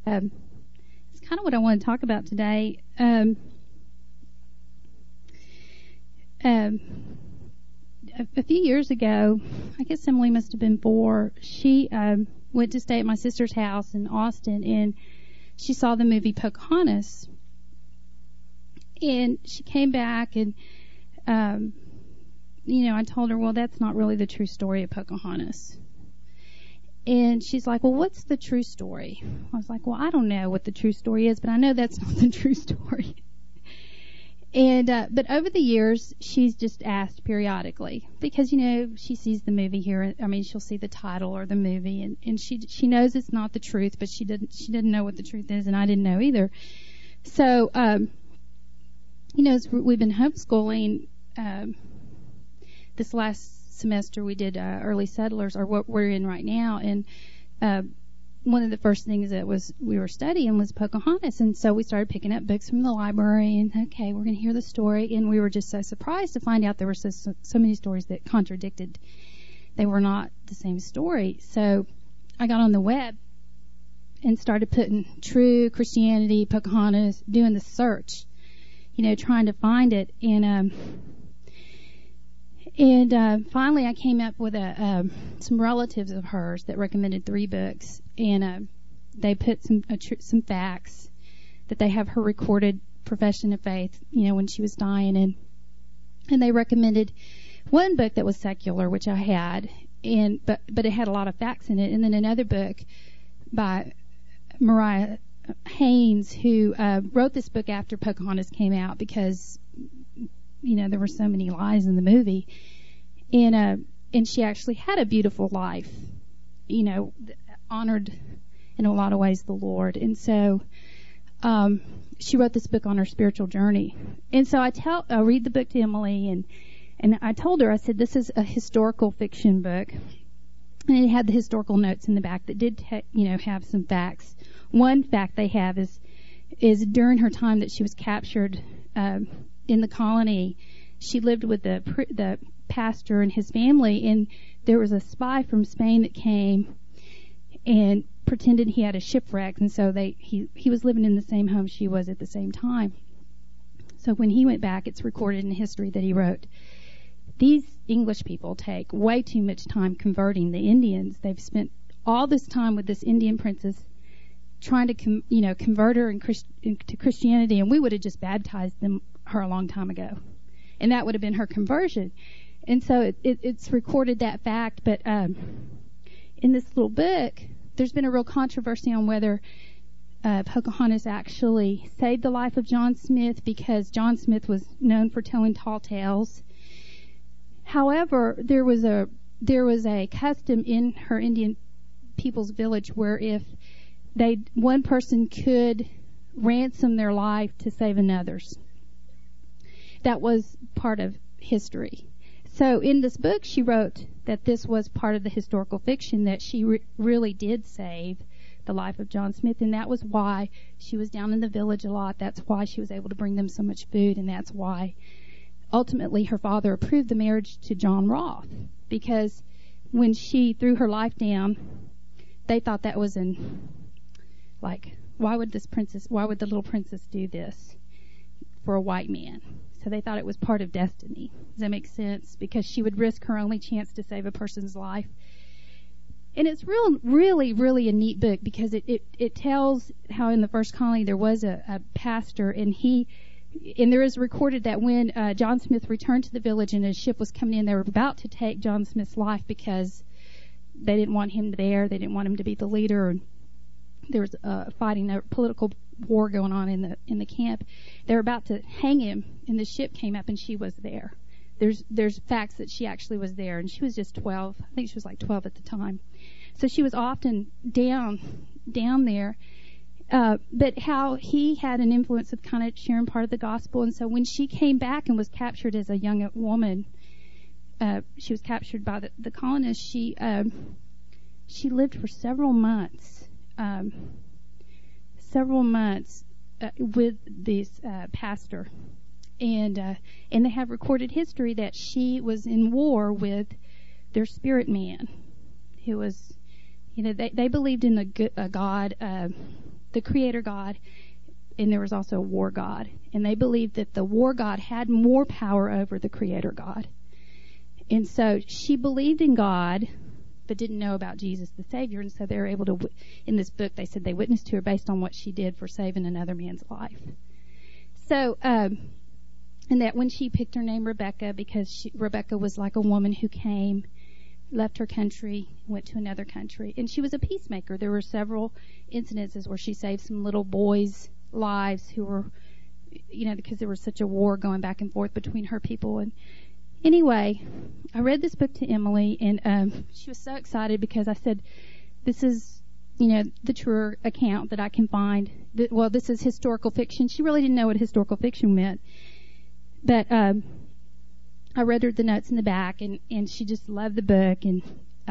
It's kind of what I want to talk about today. A few years ago, I guess Emily must have been 4, she went to stay at my sister's house in Austin, and she saw the movie Pocahontas. And she came back, and, I told her, well, that's not really the true story of Pocahontas. And she's like, well, what's the true story? I was like, well, I don't know what the true story is, but I know that's not the true story. And but over the years, she's just asked periodically because, she sees the movie here. I mean, she'll see the title or the movie, and she knows it's not the truth, but she didn't know what the truth is, and I didn't know either. So, as we've been homeschooling, this last semester we did Early Settlers, or what we're in right now, and one of the first things that we were studying was Pocahontas, and so we started picking up books from the library, and okay, we're going to hear the story, and we were just so surprised to find out there were so many stories that contradicted. They were not the same story. So I got on the web and started putting true Christianity, Pocahontas, doing the search, trying to find it, and finally I came up with some relatives of hers that recommended 3 books, and they put some facts that they have her recorded profession of faith, when she was dying, and they recommended one book that was secular, which I had, but it had a lot of facts in it, and then another book by Mariah Haynes, who wrote this book after Pocahontas came out because there were so many lies in the movie, and she actually had a beautiful life, honored in a lot of ways the Lord, and so she wrote this book on her spiritual journey. And so I read the book to Emily, and I told her, I said, this is a historical fiction book, and it had the historical notes in the back that did have some facts. One fact they have is during her time that she was captured in the colony, she lived with the pastor and his family, and there was a spy from Spain that came and pretended he had a shipwreck, and so he was living in the same home she was at the same time. So when he went back, it's recorded in history that he wrote, these English people take way too much time converting the Indians. They've spent all this time with this Indian princess trying to convert her into Christianity, and we would have just baptized her a long time ago, and that would have been her conversion. And so it's recorded that fact, but in this little book, there's been a real controversy on whether Pocahontas actually saved the life of John Smith, because John Smith was known for telling tall tales. However, there was a custom in her Indian people's village where if one person could ransom their life to save another's. That was part of history. So in this book, she wrote that this was part of the historical fiction, that she really did save the life of John Smith, and that was why she was down in the village a lot. That's why she was able to bring them so much food, and that's why ultimately her father approved the marriage to John Roth, because when she threw her life down, they thought that was why would the little princess do this for a white man? So they thought it was part of destiny. Does that make sense? Because she would risk her only chance to save a person's life. And it's really, really a neat book, because it tells how in the first colony there was a pastor, and there is recorded that when John Smith returned to the village and his ship was coming in, they were about to take John Smith's life because they didn't want him there. They didn't want him to be the leader. And there was fighting, a political war going on in the camp. They were about to hang him, and the ship came up, and she was there. There's facts that she actually was there, and she was just 12. I think she was like 12 at the time. So she was often down there. But how he had an influence of kind of sharing part of the gospel. And so when she came back and was captured as a young woman, she was captured by the colonists. She lived for several months with this pastor, and they have recorded history that she was in war with their spirit man, who was, they believed in a God the creator God, and there was also a war God. And they believed that the war God had more power over the creator God. And so she believed in God, but didn't know about Jesus the Savior. And so they were able to, in this book, they said they witnessed to her based on what she did for saving another man's life. So, and that when she picked her name Rebecca, because Rebecca was like a woman who came, left her country, went to another country. And she was a peacemaker. There were several incidences where she saved some little boys' lives who were, because there was such a war going back and forth between her people. And anyway, I read this book to Emily, and she was so excited because I said, this is, the truer account that I can find. This is historical fiction. She really didn't know what historical fiction meant. But I read her the notes in the back, and she just loved the book. And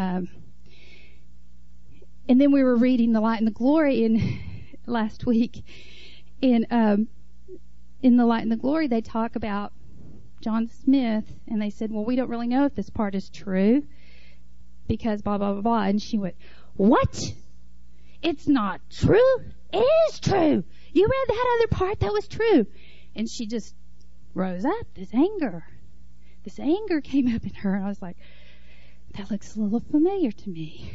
then we were reading The Light and the Glory last week. And in The Light and the Glory, they talk about John Smith, and they said, well, we don't really know if this part is true because blah, blah, blah, blah. And she went, what? It's not true? It is true. You read that other part? That was true. And she just rose up. This anger came up in her. And I was like, that looks a little familiar to me.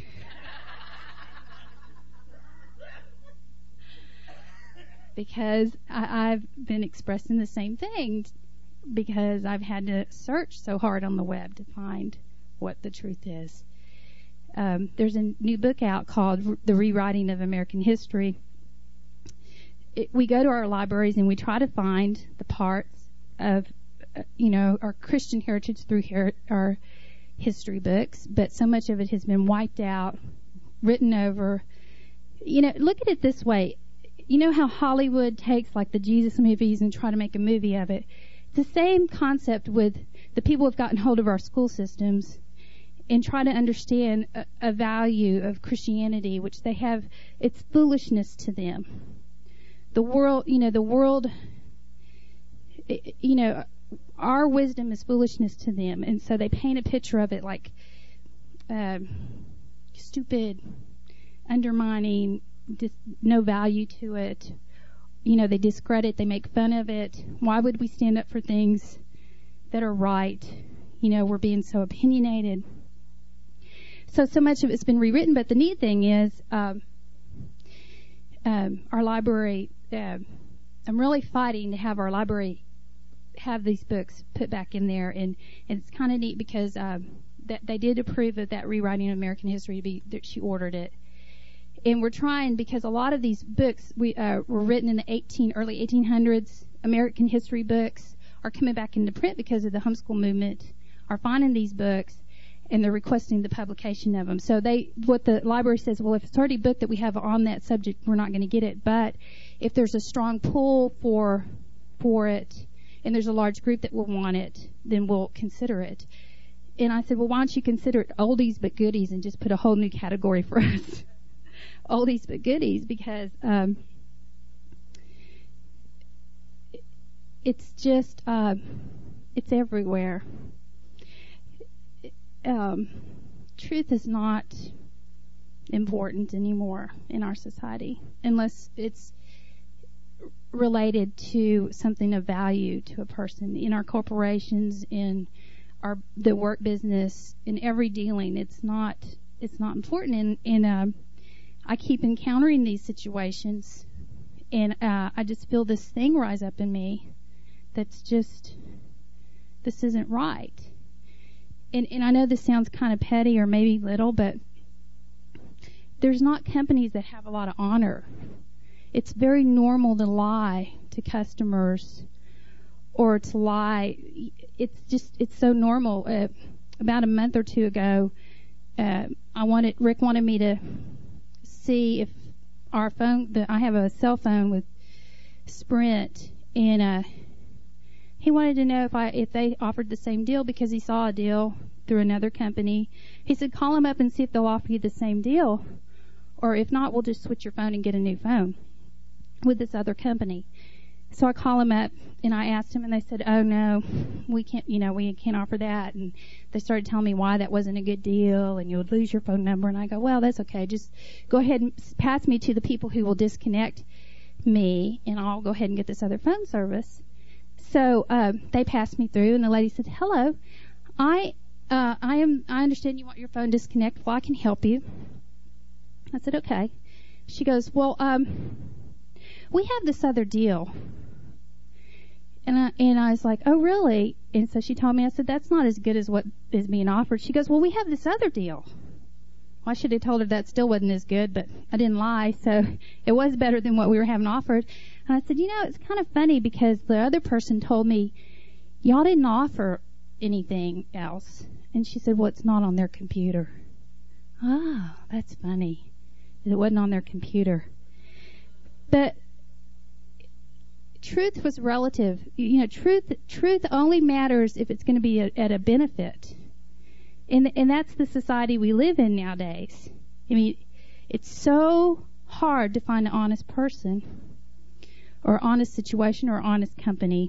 Because I've been expressing the same thing, because I've had to search so hard on the web to find what the truth is. There's a new book out called The Rewriting of American History. We go to our libraries and we try to find the parts of, our Christian heritage through our history books, but so much of it has been wiped out, written over. Look at it this way. You know how Hollywood takes like the Jesus movies and try to make a movie of it? It's the same concept with the people who have gotten hold of our school systems and try to understand a value of Christianity, which they have, it's foolishness to them. The world, our wisdom is foolishness to them. And so they paint a picture of it like stupid, undermining, no value to it. They discredit, they make fun of it. Why would we stand up for things that are right? We're being so opinionated. So much of it's been rewritten, but the neat thing is our library, I'm really fighting to have our library have these books put back in there, and it's kind of neat because that they did approve of that Rewriting of American History she ordered it. And we're trying, because a lot of these books were written in the early 1800s. American history books are coming back into print because of the homeschool movement, are finding these books, and they're requesting the publication of them. So what the library says, well, if it's already a book that we have on that subject, we're not going to get it. But if there's a strong pull for it, and there's a large group that will want it, then we'll consider it. And I said, well, why don't you consider it oldies but goodies and just put a whole new category for us? Oldies but goodies, because it's just it's everywhere. Truth is not important anymore in our society unless it's related to something of value to a person. In our corporations, in the work business, in every dealing, it's not important. And I keep encountering these situations, and I just feel this thing rise up in me that's just, this isn't right. And I know this sounds kind of petty or maybe little, but there's not companies that have a lot of honor. It's very normal to lie to customers or to lie. It's so normal. About a month or two ago, Rick wanted me to see if our phone, I have a cell phone with Sprint, and he wanted to know if they offered the same deal because he saw a deal through another company. He said, call them up and see if they'll offer you the same deal, or if not, we'll just switch your phone and get a new phone with this other company. So I call him up and I asked him, and they said, "Oh no, we can't offer that." And they started telling me why that wasn't a good deal, and you would lose your phone number. And I go, "Well, that's okay. Just go ahead and pass me to the people who will disconnect me, and I'll go ahead and get this other phone service." So they passed me through, and the lady said, "Hello, I understand you want your phone disconnected. Well, I can help you." I said, "Okay." She goes, "Well, we have this other deal." And I was like, "Oh, really?" And so she told me. I said, "That's not as good as what is being offered." She goes, "Well, we have this other deal." Well, I should have told her that still wasn't as good, but I didn't lie, so it was better than what we were having offered. And I said, "It's kind of funny because the other person told me y'all didn't offer anything else." And she said, "Well, it's not on their computer." Oh, that's funny. It wasn't on their computer. But truth was relative. Truth only matters if it's going to be at a benefit. And that's the society we live in nowadays. I mean, it's so hard to find an honest person or honest situation or honest company.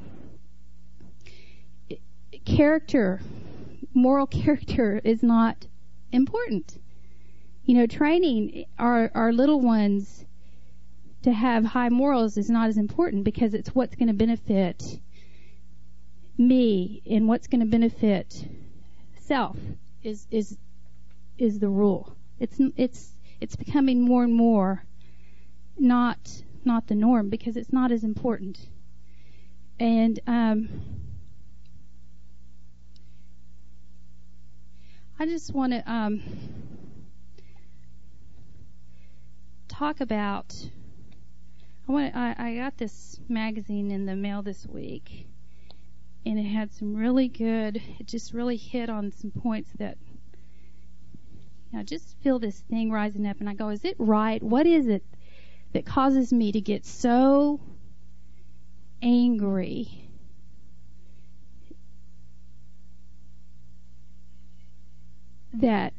Moral character is not important. Training our little ones to have high morals is not as important because it's what's going to benefit me and what's going to benefit self is the rule. It's becoming more and more not the norm because it's not as important. And I just want to talk about. I got this magazine in the mail this week, and it had some really good. It just really hit on some points that I just feel this thing rising up, and I go, "Is it right? What is it that causes me to get so angry?" That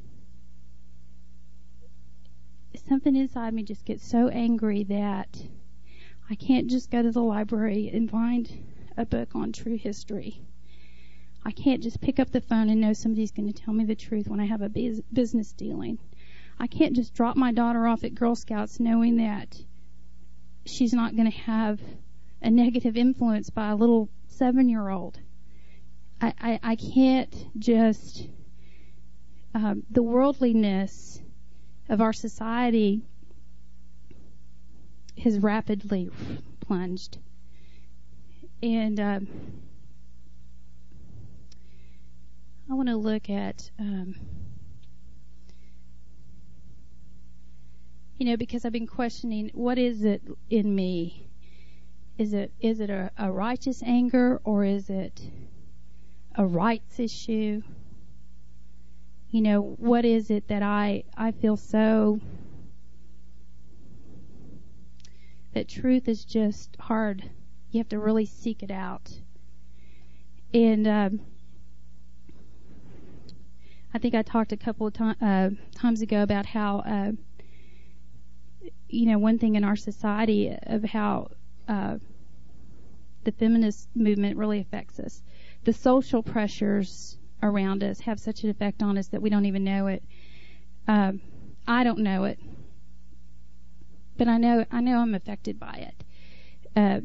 something inside me just gets so angry that I can't just go to the library and find a book on true history. I can't just pick up the phone and know somebody's going to tell me the truth when I have a business dealing. I can't just drop my daughter off at Girl Scouts knowing that she's not going to have a negative influence by a little 7-year-old. I can't just... the worldliness of our society has rapidly plunged. And I want to look at, because I've been questioning, what is it in me? Is it a righteous anger, or is it a rights issue? What is it that I feel so that truth is just hard. You have to really seek it out. And I think I talked a couple of times ago about how, one thing in our society of how the feminist movement really affects us. The social pressures around us have such an effect on us that we don't even know it. I don't know it, but I know I'm affected by it.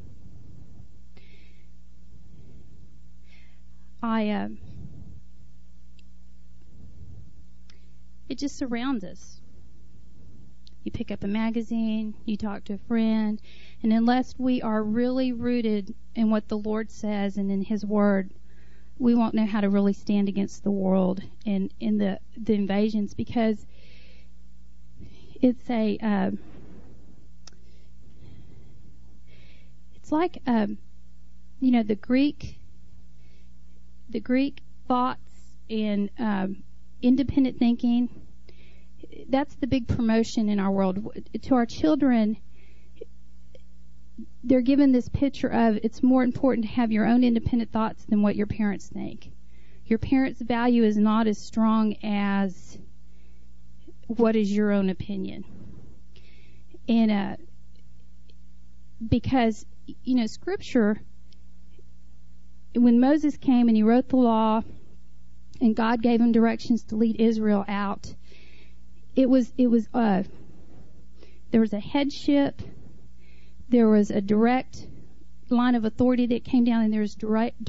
It just surrounds us. You pick up a magazine, you talk to a friend, and unless we are really rooted in what the Lord says and in His Word, we won't know how to really stand against the world and in the invasions, because it's it's like the Greek thoughts and independent thinking. That's the big promotion in our world. To our children, they're given this picture of it's more important to have your own independent thoughts than what your parents think. Your parents' value is not as strong as what is your own opinion. And because, Scripture, when Moses came and he wrote the law and God gave him directions to lead Israel out, there was a headship, there was a direct line of authority that came down, and there's direct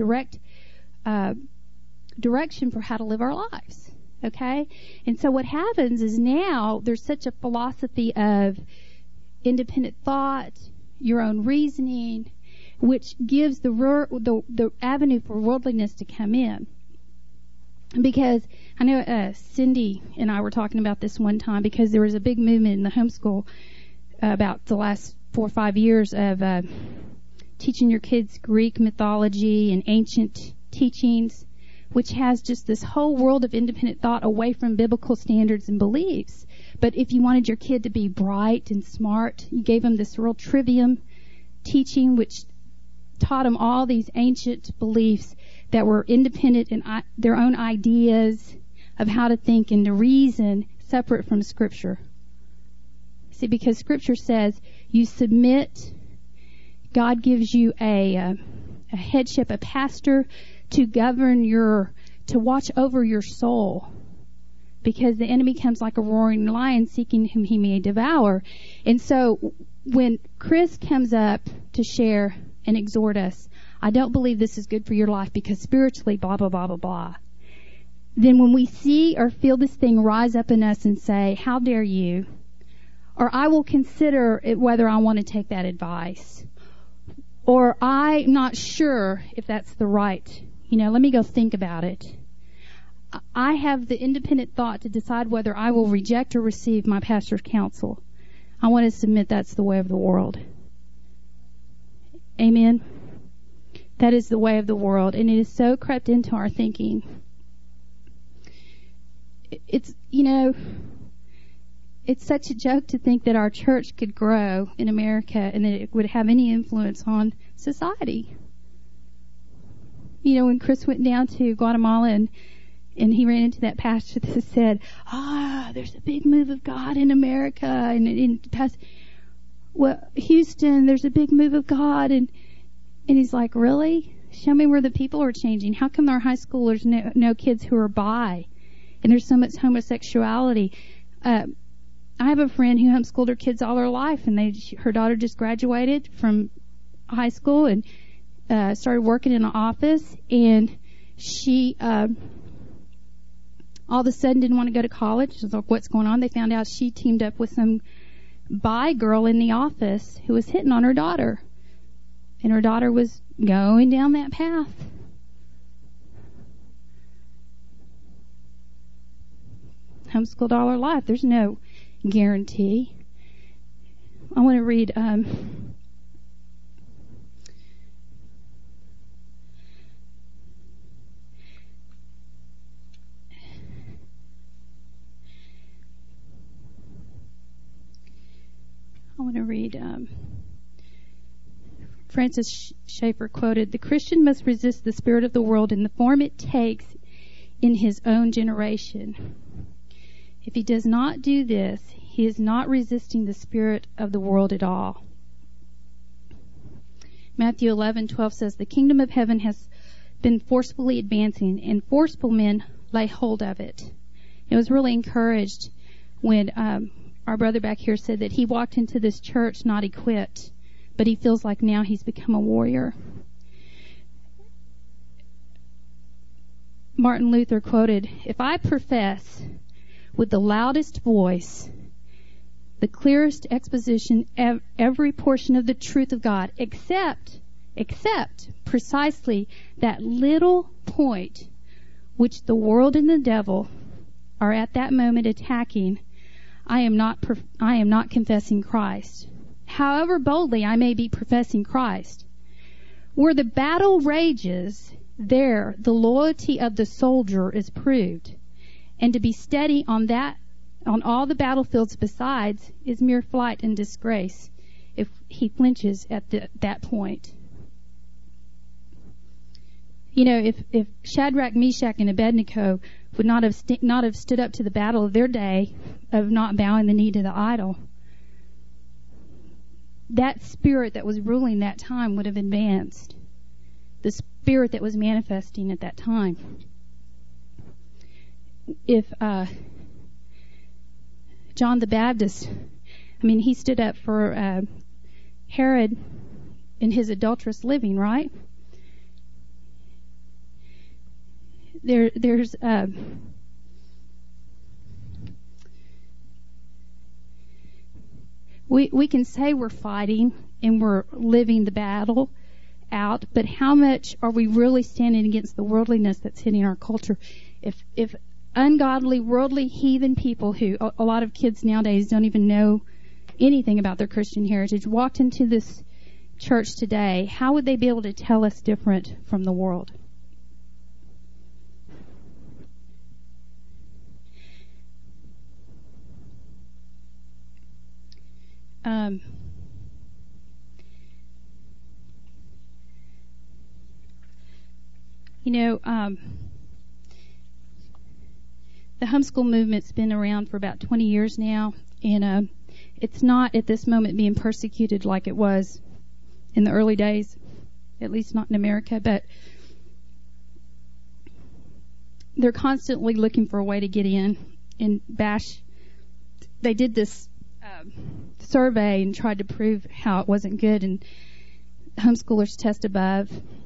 direction for how to live our lives. Okay? And so what happens is now there's such a philosophy of independent thought, your own reasoning, which gives the avenue for worldliness to come in. Because I know Cindy and I were talking about this one time, because there was a big movement in the homeschool about the last 4 or 5 years of teaching your kids Greek mythology and ancient teachings, which has just this whole world of independent thought away from biblical standards and beliefs. But if you wanted your kid to be bright and smart, you gave them this real trivium teaching, which taught them all these ancient beliefs that were independent in their own ideas of how to think and to reason, separate from Scripture. See, because Scripture says you submit, God gives you a headship, a pastor, to govern to watch over your soul, because the enemy comes like a roaring lion seeking whom he may devour. And so when Chris comes up to share and exhort us, I don't believe this is good for your life because spiritually blah, blah, blah, blah, blah. Then when we see or feel this thing rise up in us and say, how dare you? Or I will consider it whether I want to take that advice. Or I'm not sure if that's the right, let me go think about it. I have the independent thought to decide whether I will reject or receive my pastor's counsel. I want to submit that's the way of the world. Amen? That is the way of the world, and it is so crept into our thinking. It's such a joke to think that our church could grow in America and that it would have any influence on society. When Chris went down to Guatemala and he ran into that pastor that said, there's a big move of God in America, and in Houston, there's a big move of God, and he's like, really? Show me where the people are changing. How come our high schoolers know kids who are bi, and there's so much homosexuality? I have a friend who homeschooled her kids all her life, and her daughter just graduated from high school and started working in an office, and she all of a sudden didn't want to go to college. She was like, what's going on? They found out she teamed up with some bi girl in the office who was hitting on her daughter, and her daughter was going down that path. Homeschooled all her life. There's no guarantee. I want to read Francis Schaeffer quoted, "The Christian must resist the spirit of the world in the form it takes in his own generation. If he does not do this, he is not resisting the spirit of the world at all." Matthew 11:12 says, "The kingdom of heaven has been forcefully advancing, and forceful men lay hold of it." I was really encouraged when our brother back here said that he walked into this church not equipped, but he feels like now he's become a warrior. Martin Luther quoted, "If I profess with the loudest voice, the clearest exposition, every portion of the truth of God, except precisely that little point which the world and the devil are at that moment attacking, I am not confessing Christ. However boldly I may be professing Christ. Where the battle rages, there the loyalty of the soldier is proved, and to be steady on all the battlefields besides is mere flight and disgrace if he flinches at that point." If Shadrach, Meshach, and Abednego would not have stood up to the battle of their day of not bowing the knee to the idol, that spirit that was ruling that time would have advanced the spirit that was manifesting at that time. If John the Baptist, he stood up for Herod in his adulterous living, right? There's we can say we're fighting and we're living the battle out, but how much are we really standing against the worldliness that's hitting our culture? If ungodly, worldly, heathen people who a lot of kids nowadays don't even know anything about their Christian heritage walked into this church today, how would they be able to tell us different from the world? The homeschool movement's been around for about 20 years now, and it's not at this moment being persecuted like it was in the early days, at least not in America, but they're constantly looking for a way to get in and bash. They did this survey and tried to prove how it wasn't good, and homeschoolers test above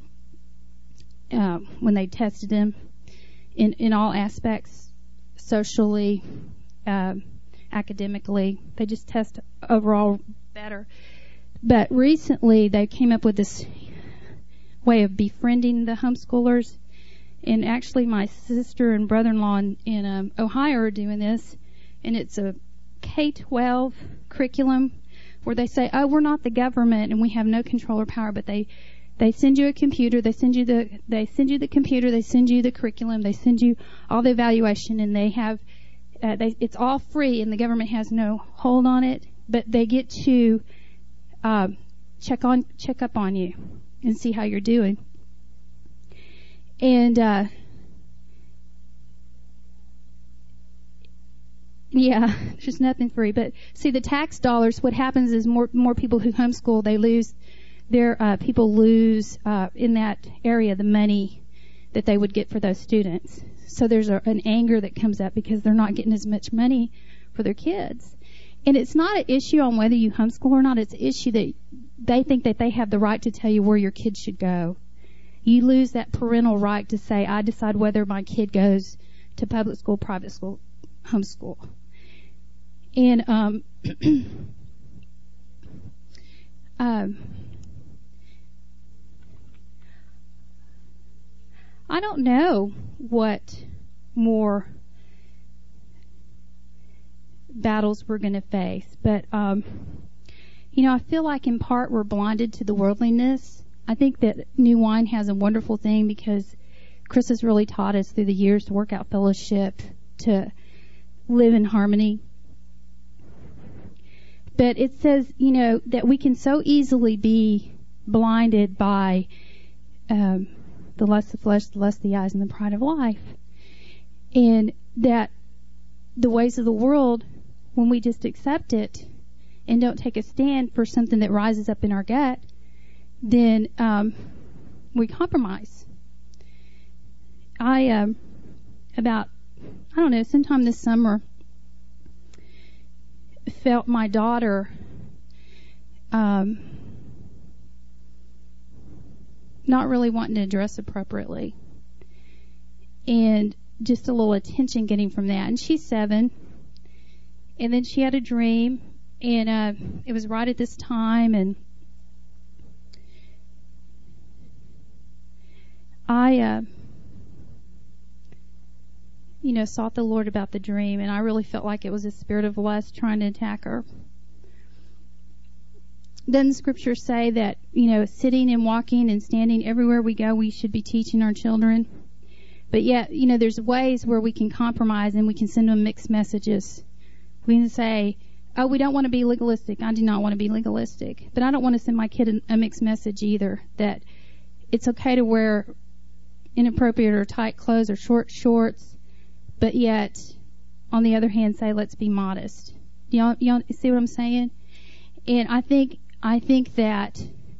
when they tested them in all aspects, socially, academically. They just test overall better. But recently they came up with this way of befriending the homeschoolers, and actually my sister and brother-in-law in Ohio are doing this, and it's a K-12 curriculum where they say, oh, we're not the government and we have no control or power, but they send you a computer, they send you the computer, they send you the curriculum, they send you all the evaluation, and they have it's all free, and the government has no hold on it, but they get to check up on you and see how you're doing. And yeah, there's nothing free. But see, the tax dollars, what happens is more people who homeschool, they lose people lose in that area the money that they would get for those students. So there's an anger that comes up because they're not getting as much money for their kids. And it's not an issue on whether you homeschool or not. It's an issue that they think that they have the right to tell you where your kid should go. You lose that parental right to say, I decide whether my kid goes to public school, private school, homeschool. And I don't know what more battles we're going to face, but I feel like in part we're blinded to the worldliness. I think that New Wine has a wonderful thing because Chris has really taught us through the years to work out fellowship, to live in harmony. But it says, that we can so easily be blinded by the lust of the flesh, the lust of the eyes, and the pride of life. And that the ways of the world, when we just accept it and don't take a stand for something that rises up in our gut, then we compromise. Sometime this summer, felt my daughter not really wanting to dress appropriately, and just a little attention getting from that. And she's 7, and then she had a dream, and it was right at this time, and I sought the Lord about the dream, and I really felt like it was a spirit of lust trying to attack her. Doesn't Scripture say that, sitting and walking and standing everywhere we go, we should be teaching our children? But yet, there's ways where we can compromise and we can send them mixed messages. We can say, oh, we don't want to be legalistic. I do not want to be legalistic. But I don't want to send my kid a mixed message either, that it's okay to wear inappropriate or tight clothes or short shorts, but yet, on the other hand, say, let's be modest. Y'all see what I'm saying? And I think I think that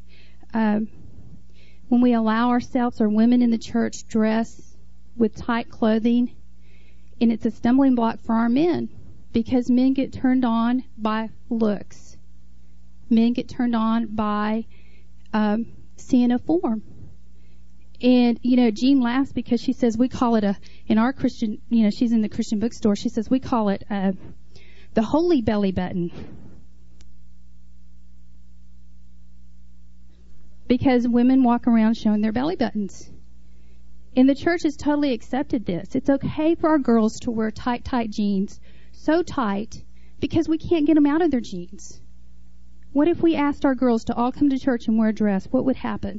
when we allow ourselves, or women in the church, dress with tight clothing, and it's a stumbling block for our men, because men get turned on by looks. Men get turned on by seeing a form. And, Jean laughs because she says we call it in our Christian, she's in the Christian bookstore, she says we call it the holy belly button. Because women walk around showing their belly buttons. And the church has totally accepted this. It's okay for our girls to wear tight jeans, so tight, because we can't get them out of their jeans. What if we asked our girls to all come to church and wear a dress? What would happen?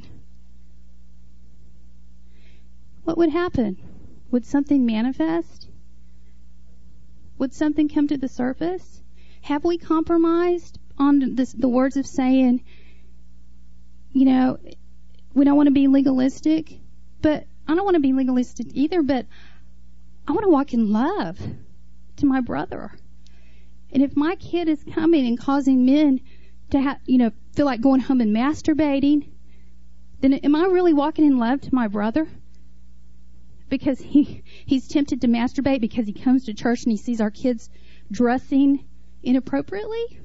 What would happen? Would something manifest? Would something come to the surface? Have we compromised on the words of saying, we don't want to be legalistic, but I don't want to be legalistic either, but I want to walk in love to my brother. And if my kid is coming and causing men to feel like going home and masturbating, then am I really walking in love to my brother? Because he's tempted to masturbate because he comes to church and he sees our kids dressing inappropriately?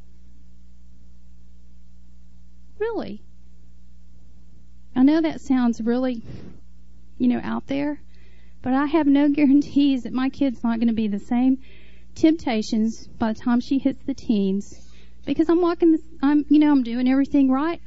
Really? I know that sounds really, out there, but I have no guarantees that my kid's not going to be the same temptations by the time she hits the teens, because I'm doing everything right.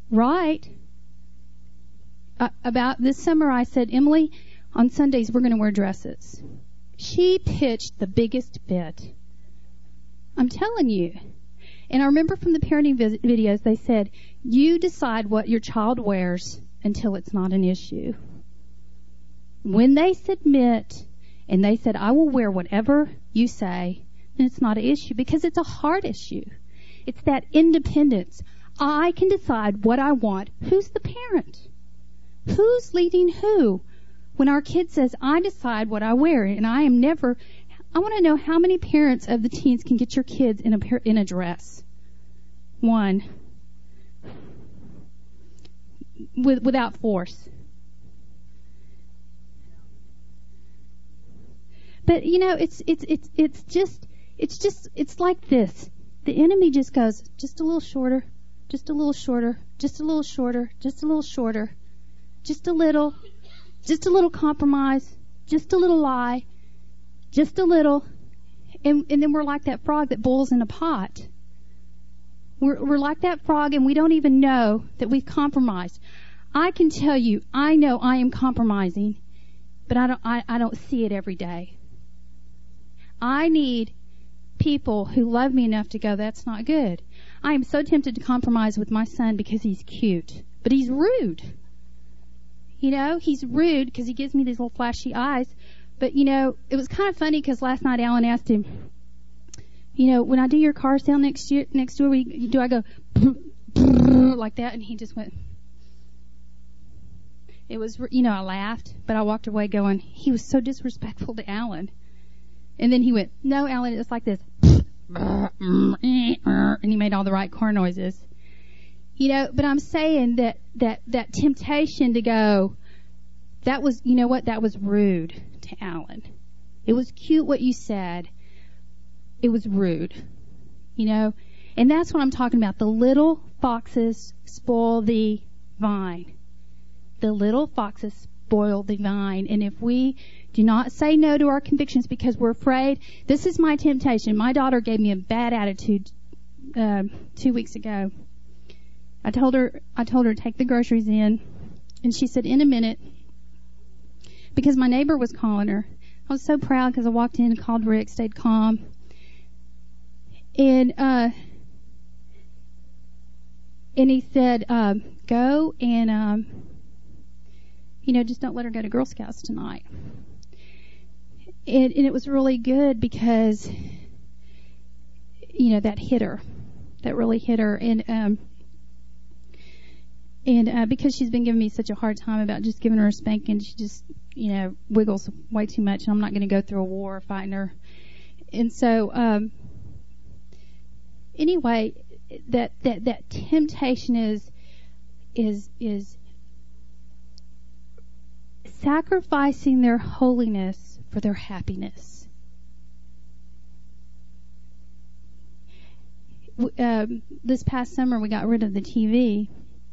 About this summer, I said, Emily, on Sundays we're going to wear dresses. She pitched the biggest fit. I'm telling you. And I remember from the parenting videos, they said, you decide what your child wears until it's not an issue. When they submit and they said, I will wear whatever you say, then it's not an issue, because it's a hard issue. It's that independence. I can decide what I want. Who's the parent? Who's leading who? When our kid says, I decide what I wear, and I want to know how many parents of the teens can get your kids in a dress. One. Without force. But it's like this. The enemy just goes just a little shorter, just a little shorter, just a little shorter, just a little shorter, just a little compromise, just a little lie, just a little, and then we're like that frog that boils in a pot. We're like that frog, and we don't even know that we've compromised. I can tell you, I know I am compromising, but I don't see it every day. I need people who love me enough to go, that's not good. I am so tempted to compromise with my son because he's cute, but he's rude. He's rude because he gives me these little flashy eyes. But, it was kind of funny because last night Alan asked him, when I do your car sale next door, do I go like that? And he just went. It was, I laughed, but I walked away going, he was so disrespectful to Alan. And then he went, no, Alan, it's like this. And he made all the right car noises. But I'm saying that temptation to go, that was, that was rude to Alan. It was cute what you said. It was rude. And that's what I'm talking about. The little foxes spoil the vine. The little foxes spoil the vine. And if we do not say no to our convictions because we're afraid, this is my temptation. My daughter gave me a bad attitude 2 weeks ago. I told her to take the groceries in, and she said, in a minute, because my neighbor was calling her. I was so proud because I walked in and called Rick, stayed calm. And he said, go and, just don't let her go to Girl Scouts tonight. And it was really good because, that hit her. That really hit her. And because she's been giving me such a hard time about just giving her a spanking, she just, wiggles way too much, and I'm not going to go through a war fighting her. And so, anyway, that temptation is sacrificing their holiness for their happiness. This past summer we got rid of the TV.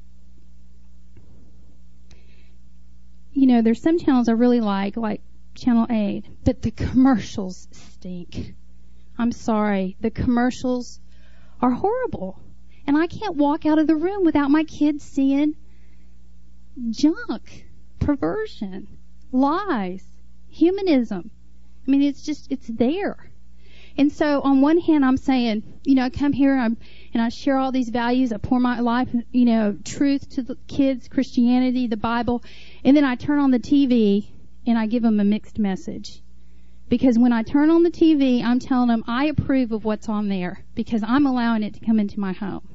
You know, there's some channels I really like Channel 8, but the commercials stink. I'm sorry. The commercials are horrible. And I can't walk out of the room without my kids seeing junk, perversion, lies, humanism. I mean, it's there. And so on one hand, I'm saying, you know, I come here and I share all these values. I pour my life, you know, truth to the kids, Christianity, the Bible. And then I turn on the TV and I give them a mixed message. Because when I turn on the TV, I'm telling them I approve of what's on there because I'm allowing it to come into my home.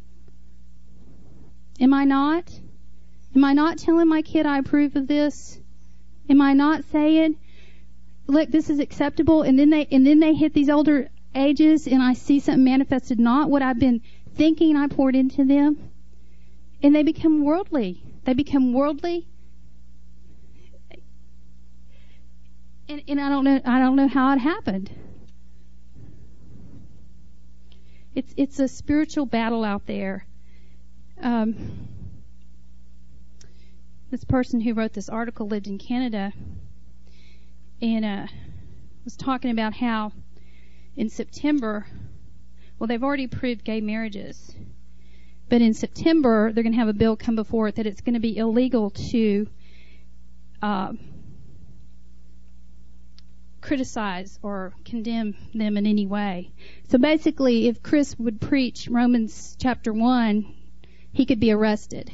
Am I not? Am I not telling my kid I approve of this? Am I not saying, look, this is acceptable, and then they hit these older ages and I see something manifested not what I've been thinking I poured into them, and they become worldly. They become worldly. And I don't know how it happened. It's a spiritual battle out there. This person who wrote this article lived in Canada and was talking about how in September, well, they've already approved gay marriages, but in September they're going to have a bill come before it that it's going to be illegal to criticize or condemn them in any way. So basically, if Chris would preach Romans chapter 1, he could be arrested.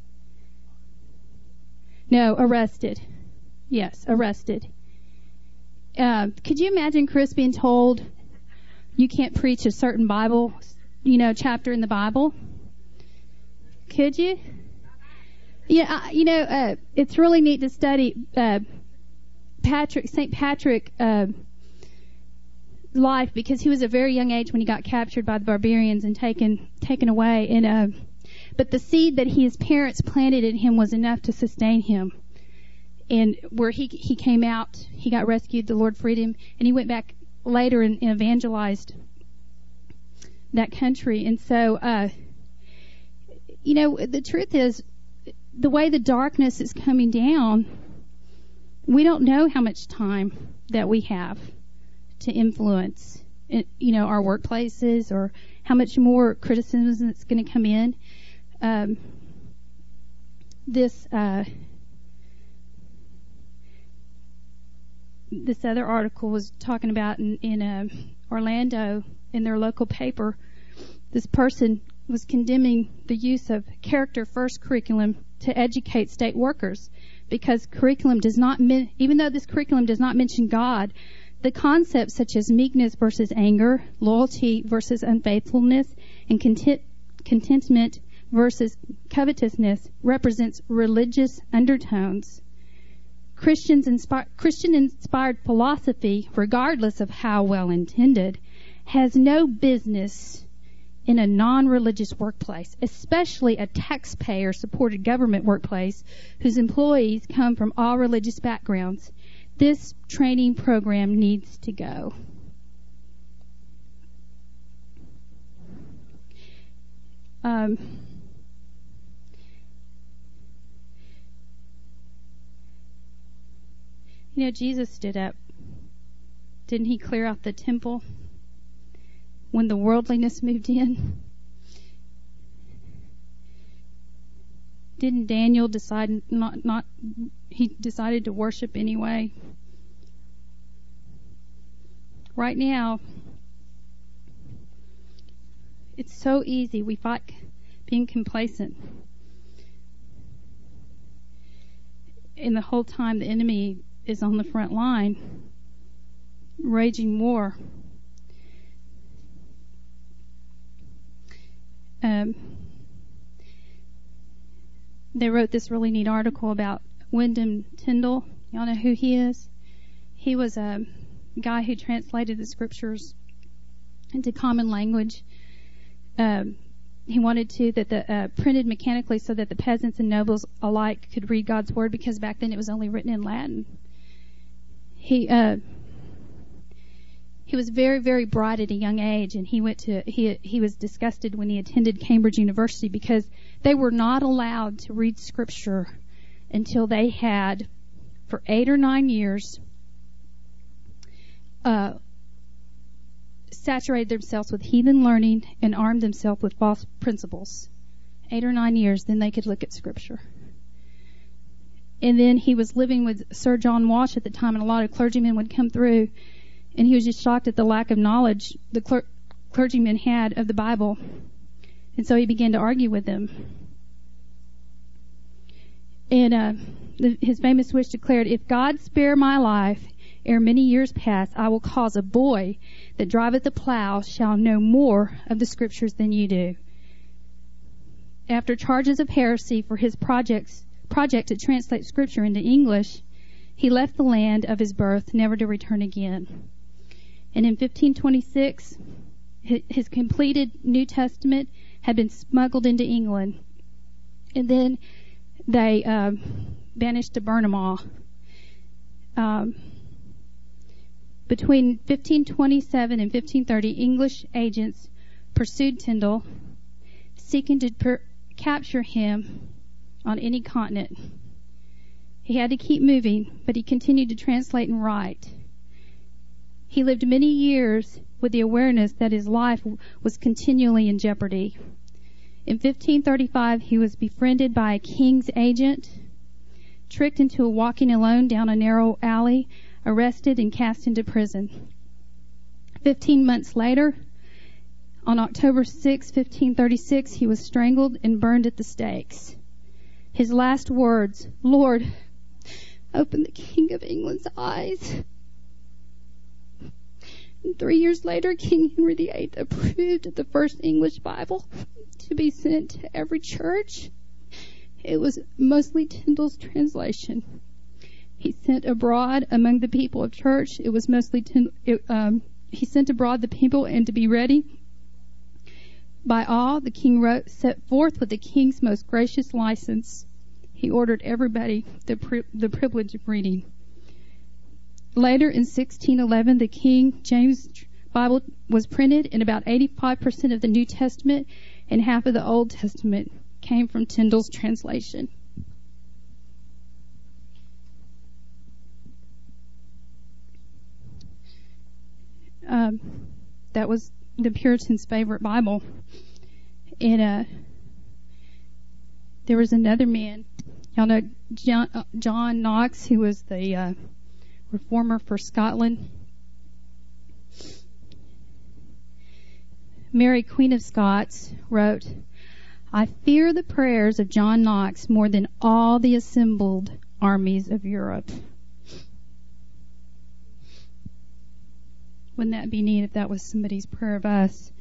No, arrested. Yes, arrested. Could you imagine Chris being told you can't preach a certain Bible, you know, chapter in the Bible? Could you? Yeah, it's really neat to study St. Patrick life, because he was a very young age when he got captured by the barbarians and taken away. And but the seed that his parents planted in him was enough to sustain him. And where he came out, he got rescued, the Lord freed him, and he went back later and evangelized that country. And so, the truth is, the way the darkness is coming down, we don't know how much time that we have to influence, our workplaces, or how much more criticism that's going to come in. This other article was talking about in Orlando, in their local paper, this person was condemning the use of character first curriculum to educate state workers, because curriculum does not, even though this curriculum does not mention God, the concepts such as meekness versus anger, loyalty versus unfaithfulness, and contentment versus covetousness represents religious undertones. Christian-inspired philosophy, regardless of how well intended, has no business in a non-religious workplace, especially a taxpayer-supported government workplace whose employees come from all religious backgrounds. This training program needs to go. Jesus stood up. Didn't he clear out the temple when the worldliness moved in? Didn't Daniel decide he decided to worship anyway? Right now, it's so easy. We fight being complacent. And the whole time the enemy is on the front line, raging war. They wrote this really neat article about Wyndham Tyndall. Y'all know who he is? He was a guy who translated the scriptures into common language. he wanted that the printed mechanically so that the peasants and nobles alike could read God's word, because back then it was only written in Latin. He was very, very bright at a young age, and he was disgusted when he attended Cambridge University because they were not allowed to read Scripture until they had, for 8 or 9 years, saturated themselves with heathen learning and armed themselves with false principles. 8 or 9 years, then they could look at Scripture. And then he was living with Sir John Walsh at the time, and a lot of clergymen would come through, and he was just shocked at the lack of knowledge the clergymen had of the Bible. And so he began to argue with them. And his famous wish declared, "If God spare my life, ere many years pass, I will cause a boy that driveth the plow shall know more of the Scriptures than you do." After charges of heresy for his project to translate Scripture into English, he left the land of his birth, never to return again. And in 1526, his completed New Testament had been smuggled into England. And then they banished to burn them all. Between 1527 and 1530, English agents pursued Tyndale, seeking to capture him on any continent. He had to keep moving, but he continued to translate and write. He lived many years with the awareness that his life was continually in jeopardy. In 1535, he was befriended by a king's agent, tricked into walking alone down a narrow alley, arrested and cast into prison. 15 months later, on October 6, 1536, he was strangled and burned at the stakes. His last words, "Lord, open the King of England's eyes." And 3 years later, King Henry VIII approved the first English Bible to be sent to every church. It was mostly Tyndale's translation. He sent abroad among the people of church. It was mostly he sent abroad the people, and to be ready by all, the king wrote, set forth with the king's most gracious license. He ordered everybody the privilege of reading. Later, in 1611, the King James Bible was printed, and about 85% of the New Testament and half of the Old Testament came from Tyndale's translation. That was the Puritans' favorite Bible. And there was another man, y'all know John Knox, who was the reformer for Scotland. Mary, Queen of Scots, wrote, "I fear the prayers of John Knox more than all the assembled armies of Europe." Wouldn't that be neat if that was somebody's prayer of us?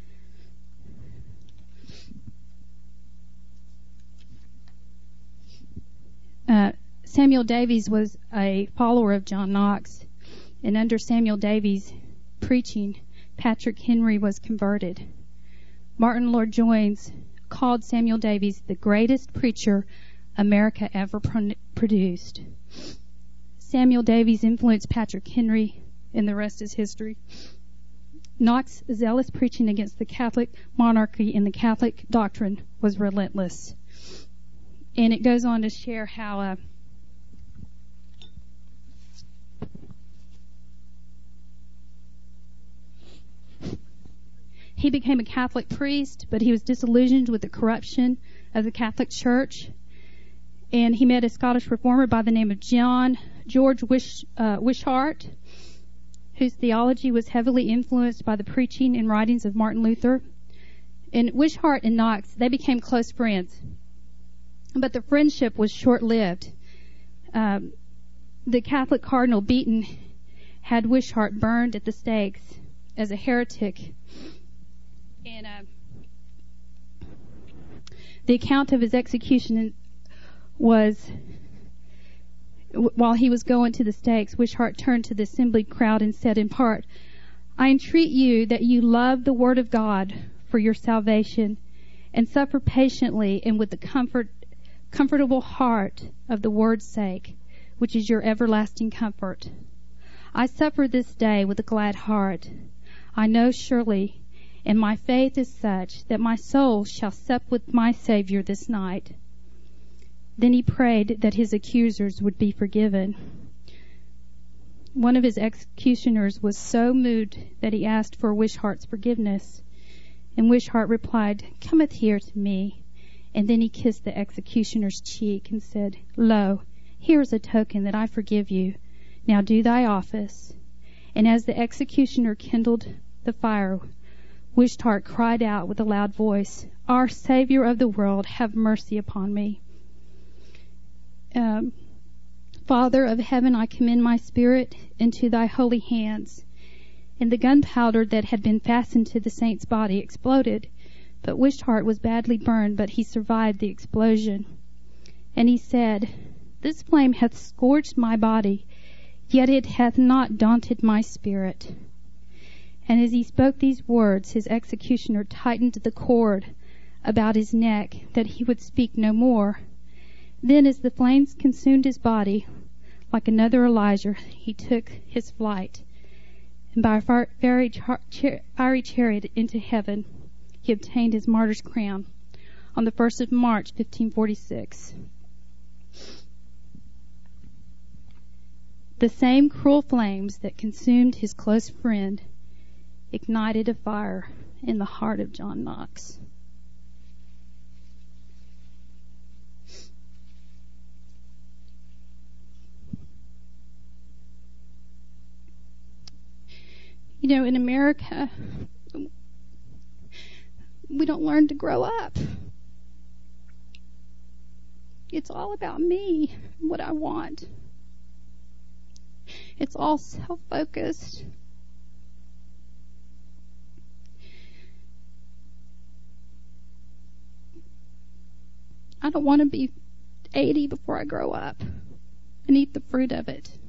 Samuel Davies was a follower of John Knox, and under Samuel Davies' preaching, Patrick Henry was converted. Martin Lloyd-Jones called Samuel Davies the greatest preacher America ever produced. Samuel Davies influenced Patrick Henry, and the rest is history. Knox's zealous preaching against the Catholic monarchy and the Catholic doctrine was relentless. And it goes on to share how he became a Catholic priest, but he was disillusioned with the corruption of the Catholic Church. And he met a Scottish reformer by the name of George Wishart, whose theology was heavily influenced by the preaching and writings of Martin Luther. And Wishart and Knox, they became close friends. But the friendship was short-lived. The Catholic Cardinal Beaton had Wishart burned at the stakes as a heretic. And the account of his execution was, while he was going to the stakes, Wishart turned to the assembly crowd and said in part, "I entreat you that you love the Word of God, for your salvation, and suffer patiently and with the comfortable heart of the word's sake, which is your everlasting comfort. I suffer this day with a glad heart. I know surely, and my faith is such, that my soul shall sup with my Savior this night. Then he prayed that his accusers would be forgiven. One of his executioners was so moved that he asked for Wishart's forgiveness. And Wishart replied, "Cometh here to me." And then he kissed the executioner's cheek and said, "Lo, here is a token that I forgive you. Now do thy office." And as the executioner kindled the fire, Wishart cried out with a loud voice, "Our Savior of the world, have mercy upon me." Father of heaven, I commend my spirit into thy holy hands. And the gunpowder that had been fastened to the saint's body exploded, but Wishart was badly burned, but he survived the explosion. And he said, "This flame hath scorched my body, yet it hath not daunted my spirit." And as he spoke these words, his executioner tightened the cord about his neck, that he would speak no more. Then, as the flames consumed his body, like another Elijah, he took his flight, and by a fiery chariot into heaven, he obtained his martyr's crown on the 1st of March, 1546. The same cruel flames that consumed his close friend ignited a fire in the heart of John Knox. You know, in America, we don't learn to grow up. It's all about me, what I want. It's all self-focused. I don't want to be 80 before I grow up and eat the fruit of it.